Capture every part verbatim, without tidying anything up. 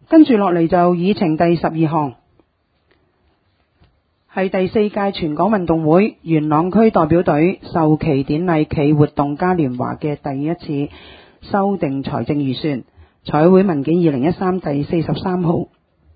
跟住落嚟就議程第十二項，係第四屆全港運動會元朗區代表隊授旗典禮暨活動嘉年華嘅第一次修訂財政預算，財委會文件二零一三第四十三號。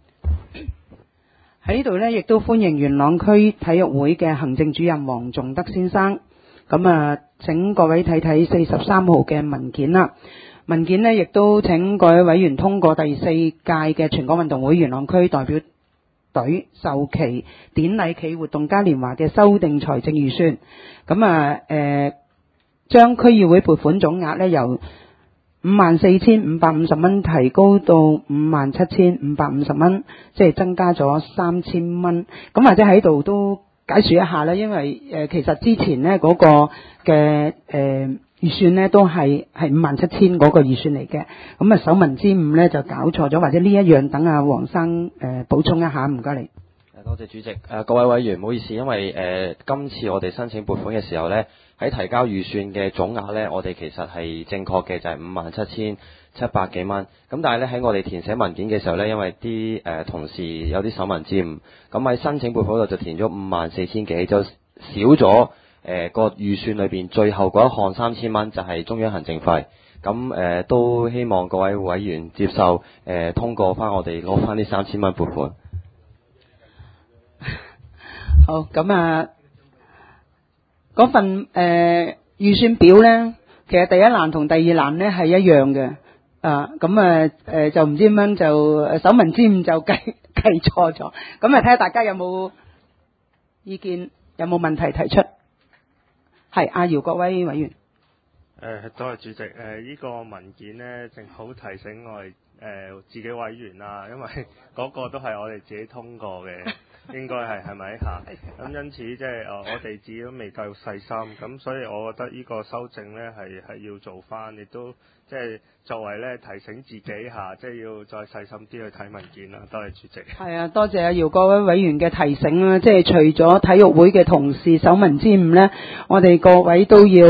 喺呢度呢，亦都歡迎元朗區體育會嘅行政主任黃仲德先生。咁啊，請各位睇睇四十三號嘅文件啦。文件呢，亦都請各位委員通過第四屆嘅全港運動會元朗區代表隊授旗典禮暨活動嘉年華嘅修訂財政預算。咁啊，誒，將區議會撥款總額呢，由五萬四千五百五十蚊提高到五萬七千五百五十蚊，即係增加咗三千蚊。咁或者喺度都解說一下啦，因為誒、呃、其實之前呢嗰、那個嘅誒預算呢都係係五萬七千嗰個預算嚟嘅。咁啊手民之誤呢就搞錯咗，或者呢一樣等阿黃生誒補、呃、充一下，唔該你。 多謝主席。誒、呃、各位委員，唔好意思，因為誒、呃、今次我哋申請撥款嘅時候呢，喺提交預算嘅總額呢，我哋其實係正確嘅，就係五萬七千七百幾蚊。咁但係呢，喺我哋填寫文件嘅時候呢，因為啲誒、呃、同事有啲手民之誤，咁喺申請撥款度就填咗五萬四千幾，就少咗誒、呃、個預算裏邊最後嗰一項三千蚊，就係中央行政費。咁誒、呃、都希望各位委員接受誒、呃、通過翻我哋攞翻呢三千蚊撥款。 好，咁啊，嗰份誒預算表呢，其實第一欄同第二欄呢係一樣嘅，啊，咁啊誒就唔知點樣就手民之誤就計計錯咗，咁啊睇下大家有冇意見，有冇問題提出？係阿姚國威委員。 誒、呃，多謝主席。誒、呃，呢、這個文件呢，正好提醒我哋誒、呃、自己委員啦，因為嗰個都係我哋自己通過嘅。應該係係咪嚇？咁因此即係誒，我哋自己都未夠細心，咁所以我覺得呢個修正咧係係要做翻，亦都即係作為咧提醒自己嚇，即係要再細心啲去睇文件啦。多謝主席。係啊，多謝阿姚國威委員嘅提醒啦。即係除咗體育會嘅同事手民之誤咧，我哋各位都要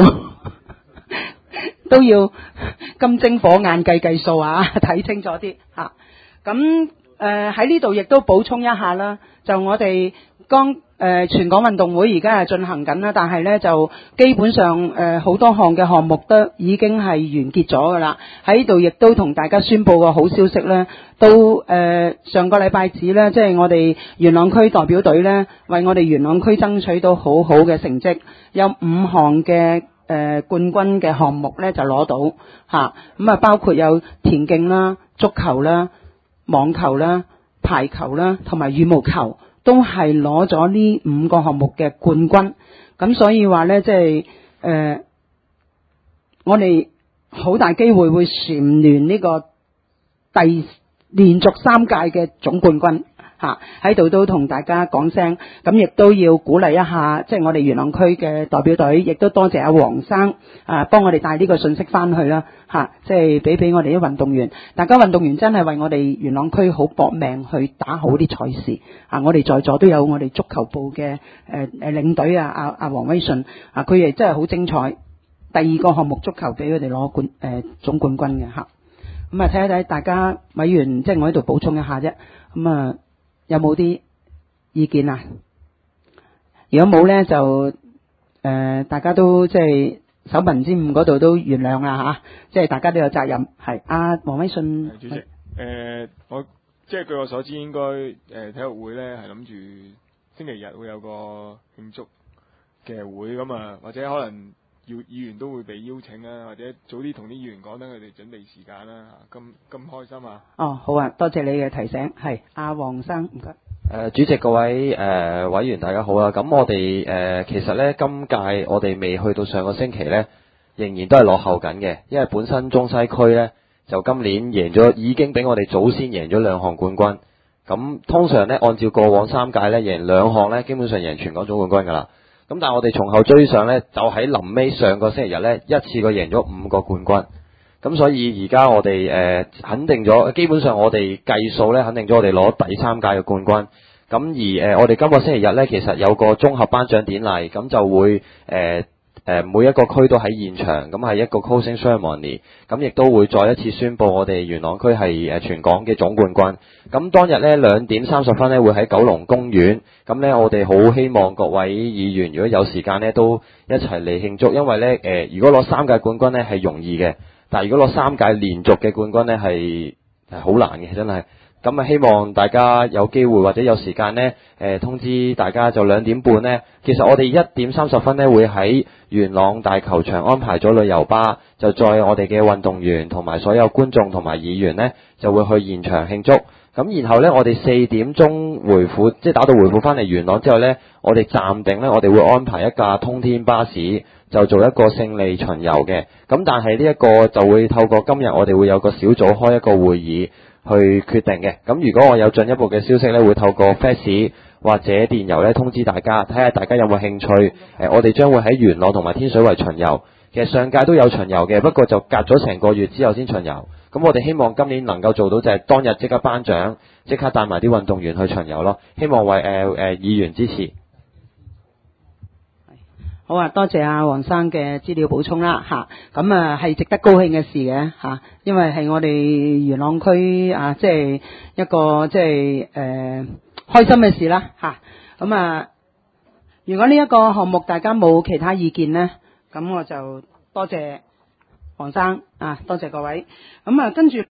都要金睛火眼計計數啊，睇清楚啲嚇。咁誒喺呢度亦都補充一下啦。就我哋剛誒全港運動會而家係進行緊啦，但係呢就基本上誒好多項嘅項目都已經係完結咗噶啦。喺呢度亦都同大家宣佈個好消息呢，都誒上個禮拜指呢，即係我哋元朗區代表隊呢，為我哋元朗區爭取到好好嘅成績，有五項嘅誒冠軍嘅項目呢就攞到嚇，咁啊包括有田徑啦、足球啦、網球啦、排球啦，同埋羽毛球都係攞咗呢五個項目嘅冠軍。咁所以話呢，即係誒，我哋好大機會會蟬聯呢個第連續三屆嘅總冠軍嚇。喺度都同大家講聲，咁亦都要鼓勵一下，即係我哋元朗區嘅代表隊，亦都多謝阿黃生啊，幫我哋帶呢個信息翻去啦嚇，即係俾俾我哋啲運動員，大家運動員真係為我哋元朗區好搏命去打好啲賽事啊！我哋在座都有我哋足球部嘅誒誒領隊啊，阿阿黃威信啊，佢亦真係好精彩。第二個項目足球俾佢哋攞冠誒、呃、總冠軍嘅嚇。咁啊睇一睇大家委員，即係我喺度補充一下啫。咁啊有冇啲意見啊？如果冇咧，就誒、呃、大家都即係手民之誤嗰度都原諒啦嚇，即係大家都有責任。係阿黃威信主席，誒、呃、我即係據我所知，應該誒、呃、體育會咧係諗住星期日會有個慶祝嘅會咁啊，或者可能要議員都會被邀請啊，或者早啲同啲議員講，等佢哋準備時間啦嚇。咁咁開心啊！ 哦，好啊，多謝你嘅提醒。係阿黃生，唔該。 誒、呃、主席各位誒、呃、委員大家好啦，咁我哋誒、呃、其實咧今屆我哋未去到上個星期咧，仍然都係落後緊嘅，因為本身中西區咧就今年贏咗，已經比我哋早先贏咗兩項冠軍。咁通常咧按照過往三屆咧贏兩項咧，基本上贏全港總冠軍㗎啦。咁但係我哋從後追上咧，就喺臨尾上個星期日咧一次過贏咗五個冠軍。咁所以而家我哋誒、呃、肯定咗，基本上我哋計數咧肯定咗我哋攞第三屆嘅冠軍。咁而誒、呃、我哋今個星期日咧其實有個綜合頒獎典禮，咁就會誒、呃、 誒每一個區都喺現場，咁係一個 closing ceremony，咁亦都會再一次宣佈我哋元朗區係誒全港嘅總冠軍。咁當日呢，兩點三十分呢會喺九龍公園，咁呢，我哋好希望各位議員如果有時間呢都一齊嚟慶祝，因為呢，誒、呃、如果攞三屆冠軍呢係容易嘅，但係如果攞三屆連續嘅冠軍呢係係好難嘅，真係。咁啊，希望大家有機會或者有時間呢，誒通知大家就兩點半呢。其實我哋一點三十分呢會喺元朗大球場安排咗旅遊巴，就載我哋嘅運動員同埋所有觀眾同埋議員呢，就會去現場慶祝。咁然後呢，我哋四點鐘回府，即係打道回府翻嚟元朗之後呢，我哋暫定呢，我哋會安排一架通天巴士，就做一個勝利巡遊嘅。咁但係呢一個就會透過今日我哋會有個小組開一個會議去決定嘅。咁如果我有進一步嘅消息呢，會透過 fax 或者電郵呢通知大家，睇下大家有冇興趣。誒、呃，我哋將會喺元朗同埋天水圍巡遊。其實上屆都有巡遊嘅，不過就隔咗成個月之後先巡遊。咁我哋希望今年能夠做到就係當日即刻頒獎，即刻帶埋啲運動員去巡遊咯。希望為誒誒、呃呃、議員支持。 好啊，多謝阿黃生嘅資料補充啦嚇，咁啊係值得高興嘅事嘅嚇、啊，因為係我哋元朗區啊，即係一個即係誒開心嘅事啦嚇。咁啊，如果呢一個項目大家冇其他意見呢，咁我就多謝黃生啊，多謝各位。咁啊，跟住。